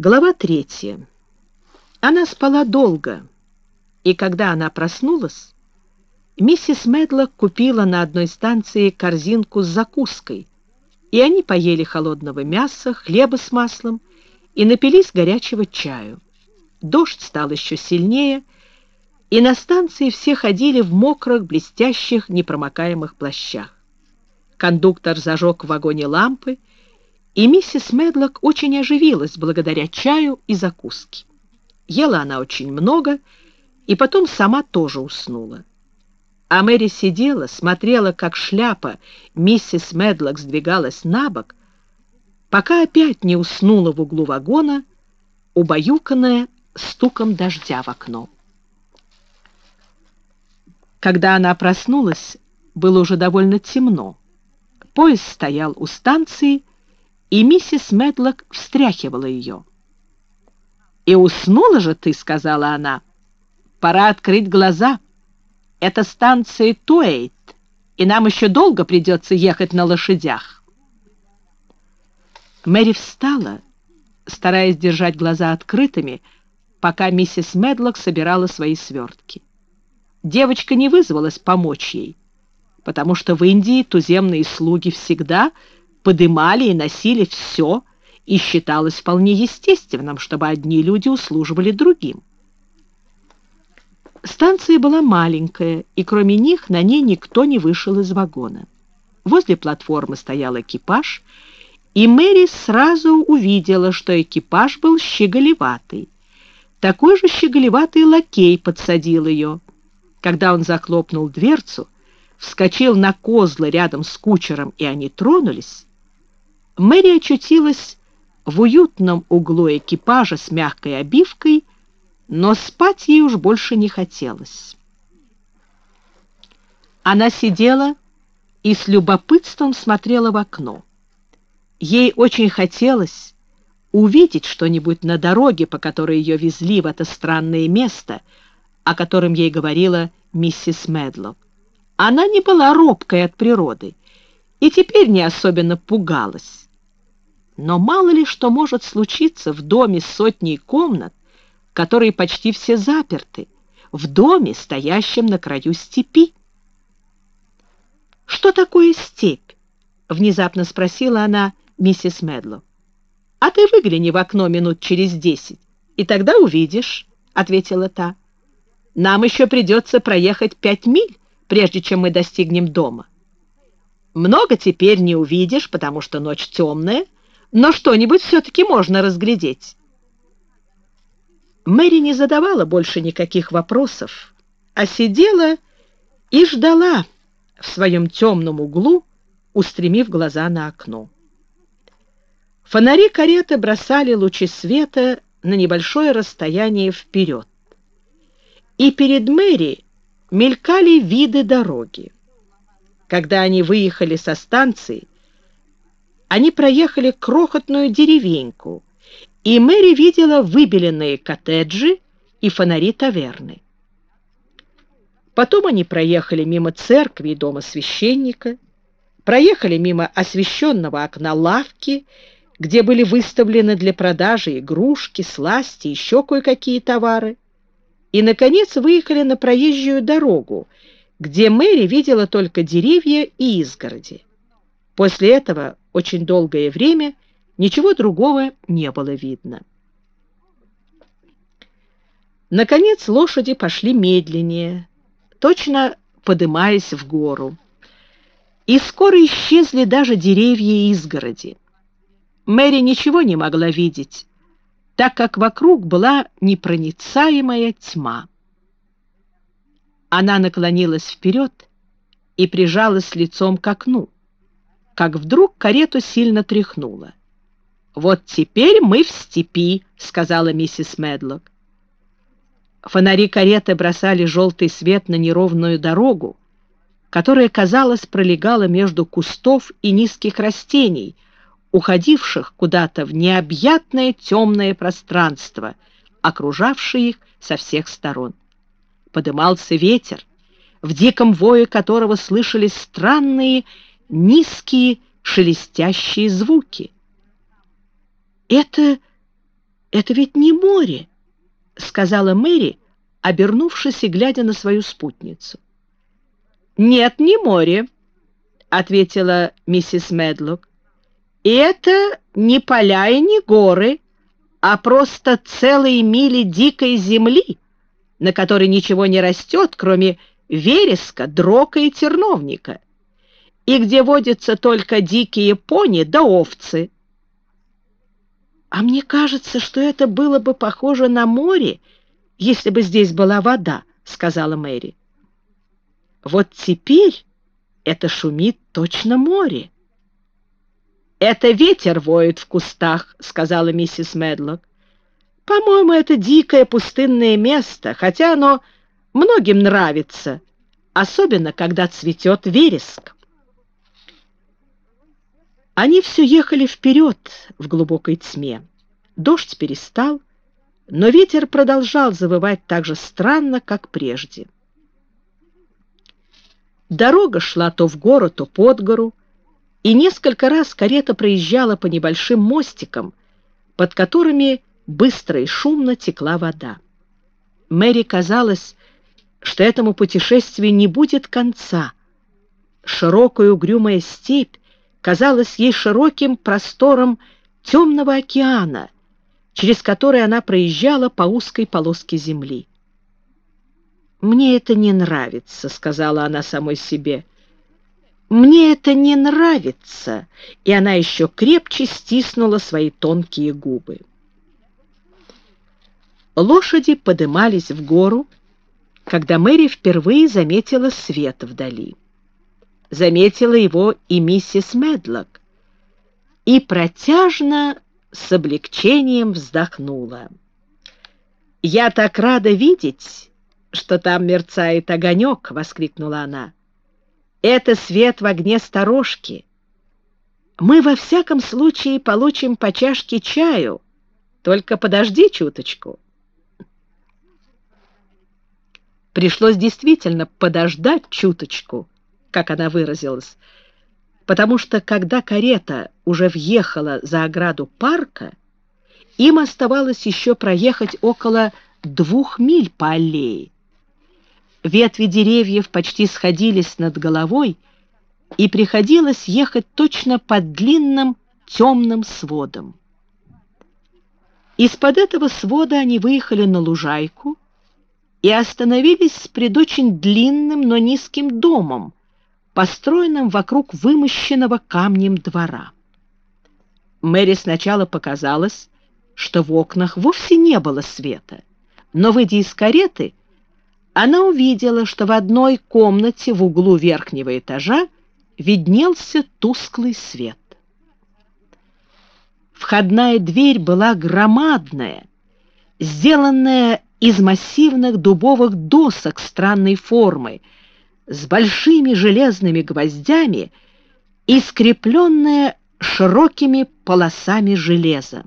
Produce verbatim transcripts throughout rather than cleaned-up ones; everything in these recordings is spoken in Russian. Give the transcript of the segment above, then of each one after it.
Глава третья. Она спала долго, и когда она проснулась, миссис Медлок купила на одной станции корзинку с закуской, и они поели холодного мяса, хлеба с маслом и напились горячего чаю. Дождь стал еще сильнее, и на станции все ходили в мокрых, блестящих, непромокаемых плащах. Кондуктор зажег в вагоне лампы, и миссис Медлок очень оживилась благодаря чаю и закуске. Ела она очень много, и потом сама тоже уснула. А Мэри сидела, смотрела, как шляпа миссис Медлок сдвигалась на бок, пока опять не уснула в углу вагона, убаюканная стуком дождя в окно. Когда она проснулась, было уже довольно темно. Поезд стоял у станции, и миссис Медлок встряхивала ее. «И уснула же ты», — сказала она. «Пора открыть глаза. Это станция Туэйт, и нам еще долго придется ехать на лошадях». Мэри встала, стараясь держать глаза открытыми, пока миссис Медлок собирала свои свертки. Девочка не вызвалась помочь ей, потому что в Индии туземные слуги всегда подымали и носили все, и считалось вполне естественным, чтобы одни люди услуживали другим. Станция была маленькая, и кроме них на ней никто не вышел из вагона. Возле платформы стоял экипаж, и Мэри сразу увидела, что экипаж был щеголеватый. Такой же щеголеватый лакей подсадил ее. Когда он захлопнул дверцу, вскочил на козлы рядом с кучером, и они тронулись, Мэри очутилась в уютном углу экипажа с мягкой обивкой, но спать ей уж больше не хотелось. Она сидела и с любопытством смотрела в окно. Ей очень хотелось увидеть что-нибудь на дороге, по которой ее везли в это странное место, о котором ей говорила миссис Медлок. Она не была робкой от природы и теперь не особенно пугалась. Но мало ли что может случиться в доме с сотней комнат, которые почти все заперты, в доме, стоящем на краю степи. «Что такое степь?» — внезапно спросила она миссис Медлок. «А ты выгляни в окно минут через десять, и тогда увидишь», — ответила та. «Нам еще придется проехать пять миль, прежде чем мы достигнем дома. Много теперь не увидишь, потому что ночь темная, но что-нибудь все-таки можно разглядеть». Мэри не задавала больше никаких вопросов, а сидела и ждала в своем темном углу, устремив глаза на окно. Фонари кареты бросали лучи света на небольшое расстояние вперед, и перед Мэри мелькали виды дороги. Когда они выехали со станции, они проехали крохотную деревеньку, и Мэри видела выбеленные коттеджи и фонари таверны. Потом они проехали мимо церкви и дома священника, проехали мимо освещенного окна лавки, где были выставлены для продажи игрушки, сласти, еще кое-какие товары, и, наконец, выехали на проезжую дорогу, где Мэри видела только деревья и изгороди. После этого очень долгое время ничего другого не было видно. Наконец лошади пошли медленнее, точно подымаясь в гору, и скоро исчезли даже деревья и изгороди. Мэри ничего не могла видеть, так как вокруг была непроницаемая тьма. Она наклонилась вперед и прижалась лицом к окну, как вдруг карету сильно тряхнуло. «Вот теперь мы в степи», — сказала миссис Медлок. Фонари кареты бросали желтый свет на неровную дорогу, которая, казалось, пролегала между кустов и низких растений, уходивших куда-то в необъятное темное пространство, окружавшее их со всех сторон. Подымался ветер, в диком вое которого слышались странные низкие шелестящие звуки. «Это «Это ведь не море», — сказала Мэри, обернувшись и глядя на свою спутницу. «Нет, не море», — ответила миссис Медлок. «И это не поля и не горы, а просто целые мили дикой земли, на которой ничего не растет, кроме вереска, дрока и терновника, и где водятся только дикие пони да овцы». «А мне кажется, что это было бы похоже на море, если бы здесь была вода», — сказала Мэри. «Вот теперь это шумит точно море». «Это ветер воет в кустах», — сказала миссис Медлок. «По-моему, это дикое пустынное место, хотя оно многим нравится, особенно когда цветет вереск». Они все ехали вперед в глубокой тьме. Дождь перестал, но ветер продолжал завывать так же странно, как прежде. Дорога шла то в гору, то под гору, и несколько раз карета проезжала по небольшим мостикам, под которыми быстро и шумно текла вода. Мэри казалось, что этому путешествию не будет конца. Широкая угрюмая степь казалась ей широким простором темного океана, через который она проезжала по узкой полоске земли. «Мне это не нравится», — сказала она самой себе. «Мне это не нравится», и она еще крепче стиснула свои тонкие губы. Лошади подымались в гору, когда Мэри впервые заметила свет вдали. Заметила его и миссис Медлок, и протяжно с облегчением вздохнула. «Я так рада видеть, что там мерцает огонек!» — воскликнула она. «Это свет в огне сторожки. Мы во всяком случае получим по чашке чаю. Только подожди чуточку». Пришлось действительно подождать чуточку, как она выразилась, потому что, когда карета уже въехала за ограду парка, им оставалось еще проехать около двух миль по аллее. Ветви деревьев почти сходились над головой, и приходилось ехать точно под длинным темным сводом. Из-под этого свода они выехали на лужайку и остановились пред очень длинным, но низким домом, построенным вокруг вымощенного камнем двора. Мэри сначала показалось, что в окнах вовсе не было света, но, выйдя из кареты, она увидела, что в одной комнате в углу верхнего этажа виднелся тусклый свет. Входная дверь была громадная, сделанная из массивных дубовых досок странной формы, с большими железными гвоздями и скрепленная широкими полосами железа.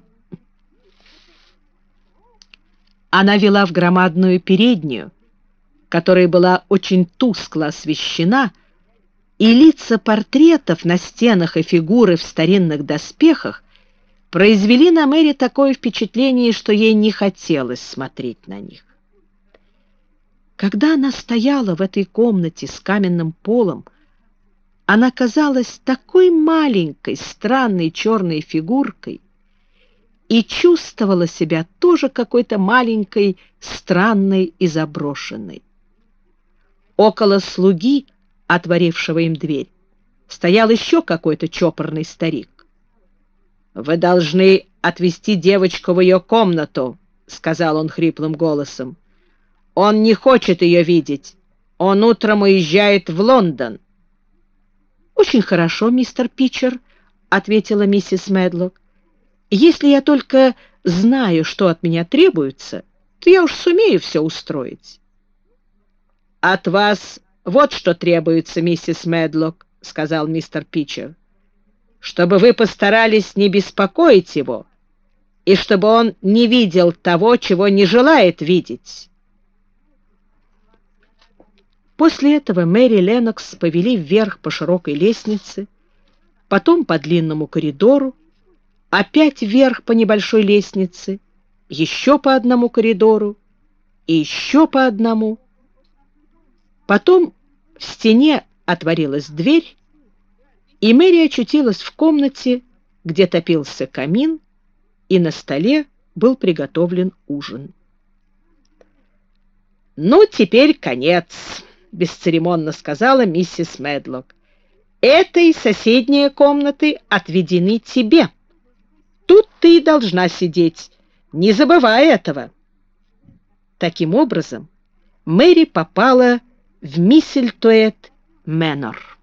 Она вела в громадную переднюю, которая была очень тускло освещена, и лица портретов на стенах и фигуры в старинных доспехах произвели на Мэри такое впечатление, что ей не хотелось смотреть на них. Когда она стояла в этой комнате с каменным полом, она казалась такой маленькой, странной черной фигуркой и чувствовала себя тоже какой-то маленькой, странной и заброшенной. Около слуги, отворившего им дверь, стоял еще какой-то чопорный старик. «Вы должны отвезти девочку в ее комнату», — сказал он хриплым голосом. «Он не хочет ее видеть. Он утром уезжает в Лондон». «Очень хорошо, мистер Питчер», — ответила миссис Медлок. «Если я только знаю, что от меня требуется, то я уж сумею все устроить». «От вас вот что требуется, миссис Медлок», — сказал мистер Питчер, «чтобы вы постарались не беспокоить его и чтобы он не видел того, чего не желает видеть». После этого Мэри Леннокс повели вверх по широкой лестнице, потом по длинному коридору, опять вверх по небольшой лестнице еще по одному коридору и еще по одному. Потом в стене отворилась дверь, и Мэри очутилась в комнате, где топился камин, и на столе был приготовлен ужин. «Ну, теперь конец», — бесцеремонно сказала миссис Медлок. «Этой соседние комнаты отведены тебе. Тут ты и должна сидеть, не забывай этого». Таким образом, Мэри попала в Миссельтуэт Мэнор.